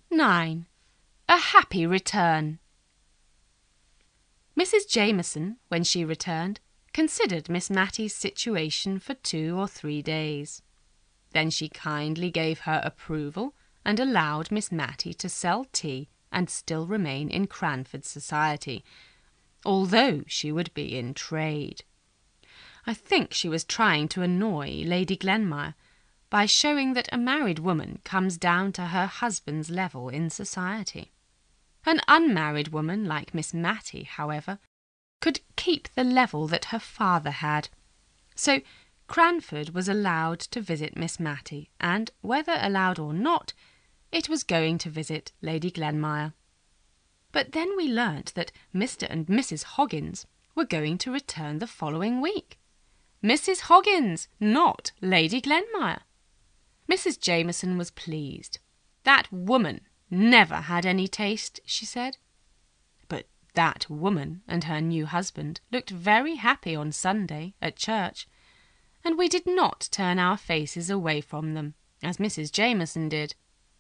9. A happy return. Mrs. Jameson, when she returned, considered Miss Mattie's situation for 2 or 3 days. Then she kindly gave her approval and allowed Miss Mattie to sell tea and still remain in Cranford society, although she would be in trade. I think she was trying to annoy Lady Glenmire by showing that a married woman comes down to her husband's level in society. An unmarried woman like Miss Mattie, however, could keep the level that her father had. So Cranford was allowed to visit Miss Mattie, and, whether allowed or not, it was going to visit Lady Glenmire. But then we learnt that Mr. and Mrs. Hoggins were going to return the following week. Mrs. Hoggins, not Lady Glenmire. Mrs. Jameson was pleased. That woman never had any taste, she said. But that woman and her new husband looked very happy on Sunday at church, and we did not turn our faces away from them, as Mrs. Jameson did.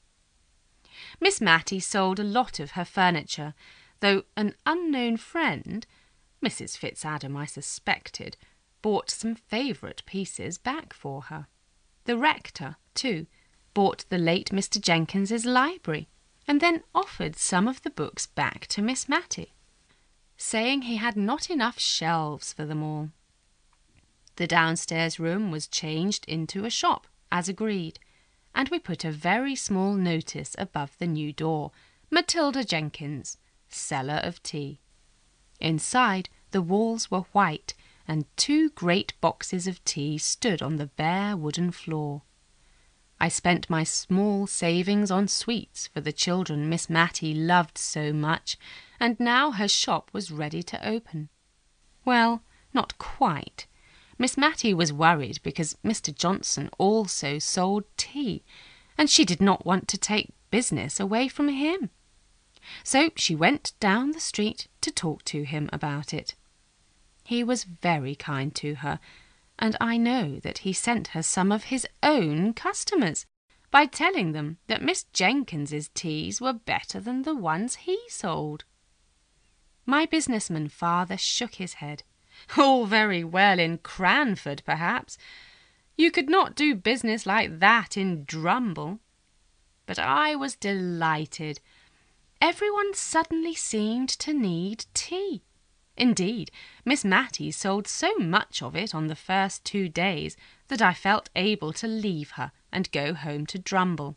Miss Mattie sold a lot of her furniture, though an unknown friend, Mrs. Fitzadam I suspected, bought some favourite pieces back for her. The rector, too, bought the late Mr. Jenkins's library, and then offered some of the books back to Miss Mattie, saying he had not enough shelves for them all. The downstairs room was changed into a shop, as agreed, and we put a very small notice above the new door, Matilda Jenkins, seller of tea. Inside, the walls were white, and 2 great boxes of tea stood on the bare wooden floor. I spent my small savings on sweets for the children Miss Mattie loved so much, and now her shop was ready to open. Well, not quite. Miss Mattie was worried because Mr. Johnson also sold tea, and she did not want to take business away from him. So she went down the street to talk to him about it. He was very kind to her, and I know that he sent her some of his own customers by telling them that Miss Jenkins's teas were better than the ones he sold. My businessman father shook his head. All very well in Cranford, perhaps. You could not do business like that in Drumble. But I was delighted. Everyone suddenly seemed to need tea. Indeed, Miss Mattie sold so much of it on the first 2 days that I felt able to leave her and go home to Drumble.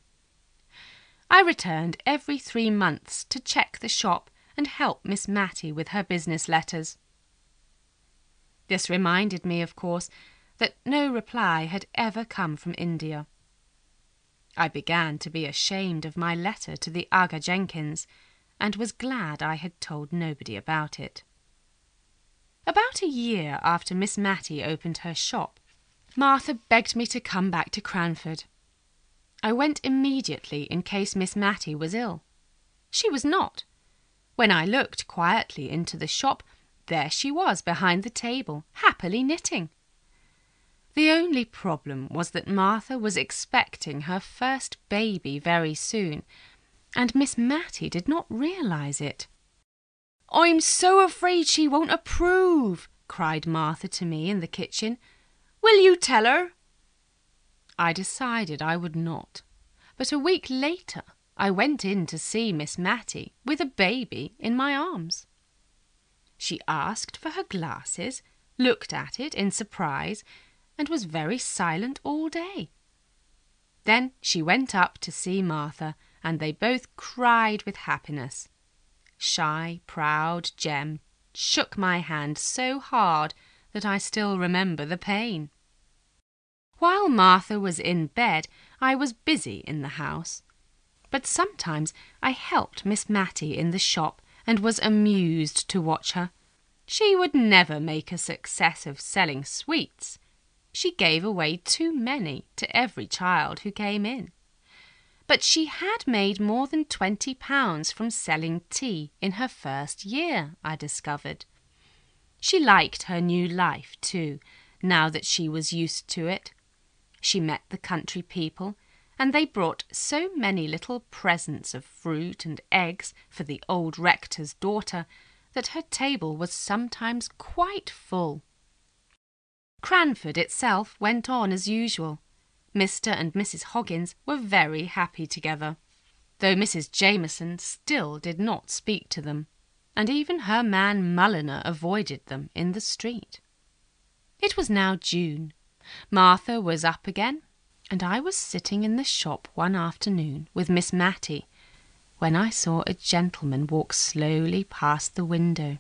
I returned every 3 months to check the shop and help Miss Mattie with her business letters. This reminded me, of course, that no reply had ever come from India. I began to be ashamed of my letter to the Aga Jenkins, and was glad I had told nobody about it. About a year after Miss Mattie opened her shop, Martha begged me to come back to Cranford. I went immediately in case Miss Mattie was ill. She was not. When I looked quietly into the shop, there she was behind the table, happily knitting. The only problem was that Martha was expecting her first baby very soon, and Miss Mattie did not realise it. "I'm so afraid she won't approve," cried Martha to me in the kitchen. "Will you tell her?" I decided I would not, but a week later I went in to see Miss Mattie with a baby in my arms. She asked for her glasses, looked at it in surprise, and was very silent all day. Then she went up to see Martha, and they both cried with happiness. Shy, proud Jem shook my hand so hard that I still remember the pain. While Martha was in bed, I was busy in the house, but sometimes I helped Miss Mattie in the shop and was amused to watch her. She would never make a success of selling sweets. She gave away too many to every child who came in. But she had made more than £20 from selling tea in her first year, I discovered. She liked her new life, too, now that she was used to it. She met the country people, and they brought so many little presents of fruit and eggs for the old rector's daughter that her table was sometimes quite full. Cranford itself went on as usual. Mr. and Mrs. Hoggins were very happy together, though Mrs. Jameson still did not speak to them, and even her man Mulliner avoided them in the street. It was now June. Martha was up again, and I was sitting in the shop one afternoon with Miss Matty, when I saw a gentleman walk slowly past the window.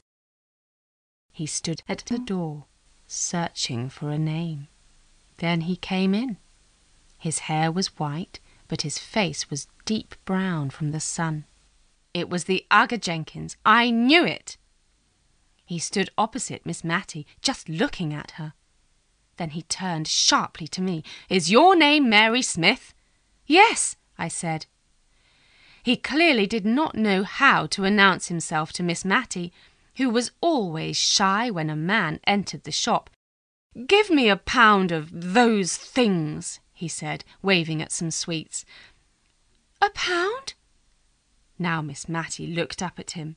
He stood at the door, searching for a name. Then he came in. His hair was white, but his face was deep brown from the sun. It was the Aga Jenkins. I knew it. He stood opposite Miss Matty, just looking at her. Then he turned sharply to me. "Is your name Mary Smith?" "Yes," I said. He clearly did not know how to announce himself to Miss Matty, who was always shy when a man entered the shop. "Give me a pound of those things," he said, waving at some sweets. "A pound?" Now Miss Matty looked up at him.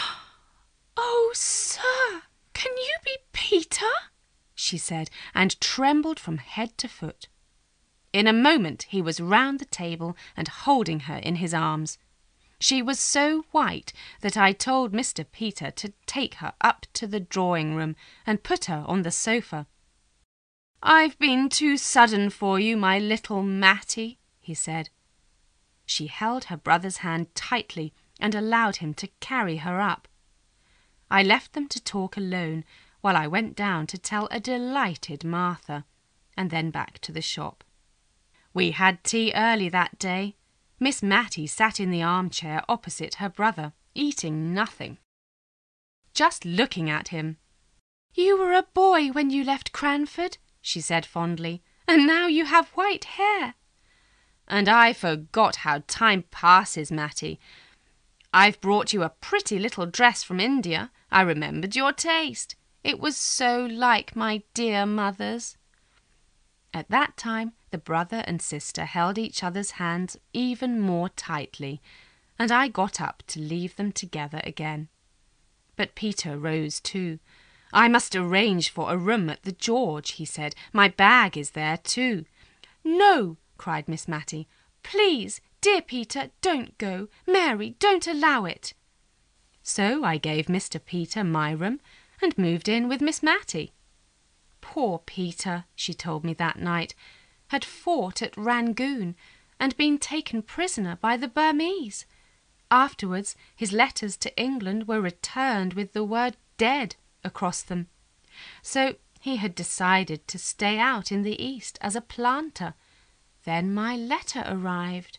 "Oh, sir, can you be Peter?" she said, and trembled from head to foot. In a moment he was round the table and holding her in his arms. She was so white that I told Mr. Peter to take her up to the drawing-room and put her on the sofa. "I've been too sudden for you, my little Matty," he said. She held her brother's hand tightly and allowed him to carry her up. I left them to talk alone while I went down to tell a delighted Martha, and then back to the shop. We had tea early that day. Miss Matty sat in the armchair opposite her brother, eating nothing, just looking at him. "You were a boy when you left Cranford," she said fondly, "and now you have white hair." "And I forgot how time passes, Matty. I've brought you a pretty little dress from India. I remembered your taste. It was so like my dear mother's." At that time the brother and sister held each other's hands even more tightly, and I got up to leave them together again. But Peter rose too. "I must arrange for a room at the George," he said. "My bag is there too." "No," cried Miss Matty. "Please, dear Peter, don't go. Mary, don't allow it." So I gave Mr. Peter my room and moved in with Miss Matty. Poor Peter, she told me that night, had fought at Rangoon and been taken prisoner by the Burmese. Afterwards his letters to England were returned with the word "dead" across them. So he had decided to stay out in the East as a planter. Then my letter arrived.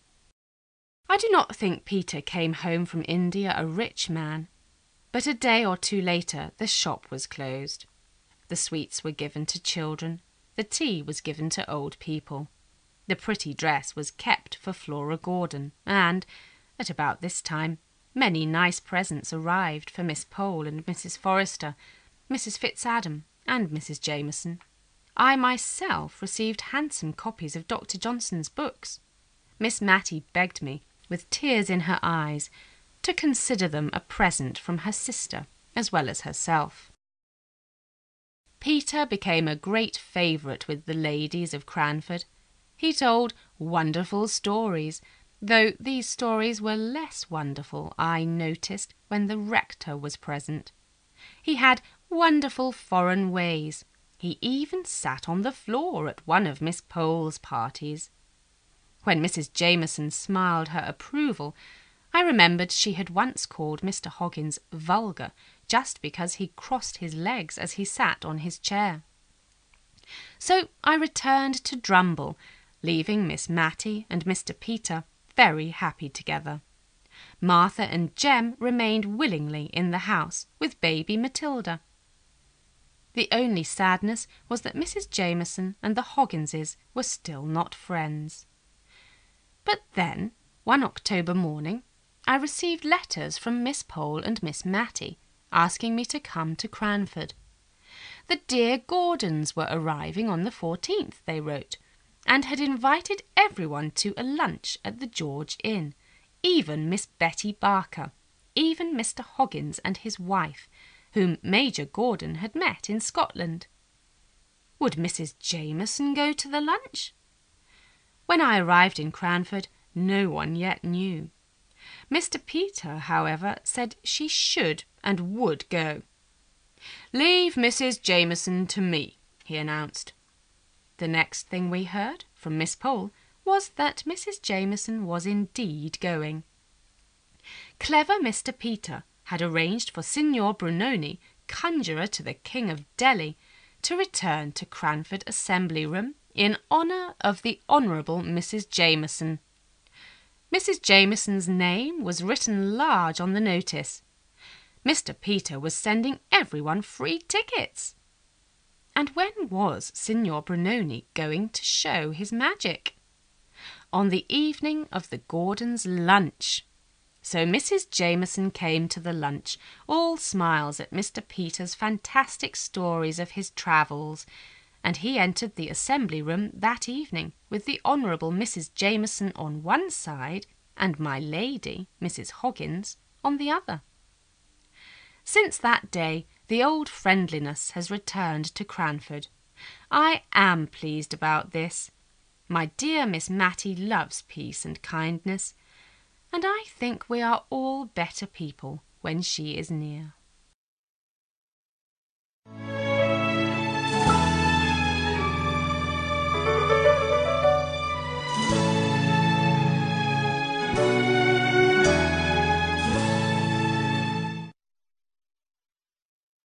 I do not think Peter came home from India a rich man, but a day or two later the shop was closed. The sweets were given to children, the tea was given to old people. The pretty dress was kept for Flora Gordon, and, at about this time, many nice presents arrived for Miss Pole and Mrs. Forrester, Mrs. Fitzadam, and Mrs. Jameson. I myself received handsome copies of Dr. Johnson's books. Miss Matty begged me, with tears in her eyes, to consider them a present from her sister as well as herself. Peter became a great favourite with the ladies of Cranford. He told wonderful stories, though these stories were less wonderful, I noticed, when the rector was present. He had wonderful foreign ways. He even sat on the floor at one of Miss Pole's parties. When Mrs. Jameson smiled her approval, I remembered she had once called Mr. Hoggins vulgar just because he crossed his legs as he sat on his chair. So I returned to Drumble, leaving Miss Matty and Mr. Peter very happy together. Martha and Jem remained willingly in the house with baby Matilda. The only sadness was that Mrs. Jameson and the Hogginses were still not friends. But then, one October morning, I received letters from Miss Pole and Miss Matty, asking me to come to Cranford. The dear Gordons were arriving on the 14th, they wrote, and had invited everyone to a lunch at the George Inn, even Miss Betty Barker, even Mr. Hoggins and his wife, whom Major Gordon had met in Scotland. Would Mrs. Jameson go to the lunch? When I arrived in Cranford, no one yet knew. Mr. Peter, however, said she should and would go. "Leave Mrs. Jameson to me," he announced. The next thing we heard from Miss Pole was that Mrs. Jameson was indeed going. Clever Mr. Peter had arranged for Signor Brunoni, conjurer to the King of Delhi, to return to Cranford Assembly Room in honour of the Honourable Mrs. Jameson. Mrs. Jameson's name was written large on the notice. Mr. Peter was sending everyone free tickets. And when was Signor Brunoni going to show his magic? On the evening of the Gordons' lunch. So Mrs. Jameson came to the lunch, all smiles at Mr. Peter's fantastic stories of his travels, and he entered the assembly room that evening with the Honourable Mrs. Jameson on one side and my lady, Mrs. Hoggins, on the other. Since that day the old friendliness has returned to Cranford. I am pleased about this. My dear Miss Matty loves peace and kindness, and I think we are all better people when she is near.